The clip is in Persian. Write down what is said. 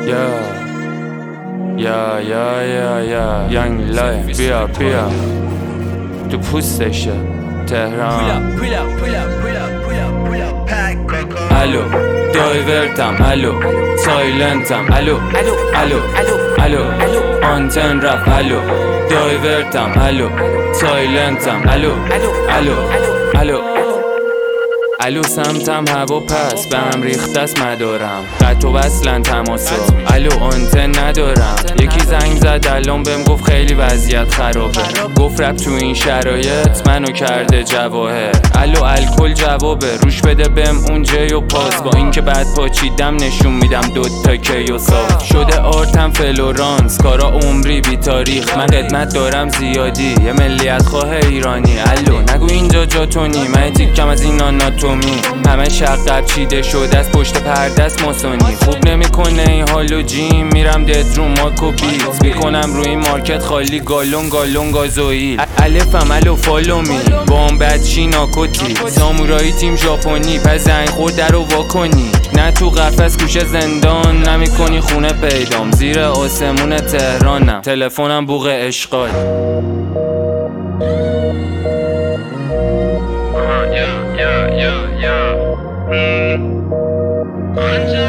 Young life بیا تو پوستشه تهران. الو دایورتم، الو سایلنتم، الو آنتن رفت، الو دایورتم، الو سایلنتم، الو سمتم هوا پس به هم ریختست مدارم، قطع و وصلن تماسا، الو آنتن ندارم. یکی زنگ زد الان بهم گفت خیلی وضعیت خرابه، گفت رب تو این شرایط منو کرده جواهر. الو الکل جوابه، روش بده بهم اون جی و پاس، با اینکه بعد پاچیدم نشون میدم دوتا کی و صاف شده. آرتم فلورانس کارا عمری بی تاریخ، من خدمت دارم زیادی یه ملیت خواه ایرانی. الو نگو اینجا جاتونی، من تیکم از این آناتومی، همه شقب چیده شده از پشت پردست ماسونی. خوب نمیکنه این حالو جیم، میرم دد رو ماکو بیت میکنم روی این مارکت خالی گالون گازوئیل. الفم الو فالو می بام بد چی ناکوتی، سامورایی تیم ژاپنی پس زنگ خورد درو واکنی. نه تو قفس کوشه زندان نمیکنی خونه پیدام، زیر آسمون تهرانم تلفنم بوق اشغال. Yeah.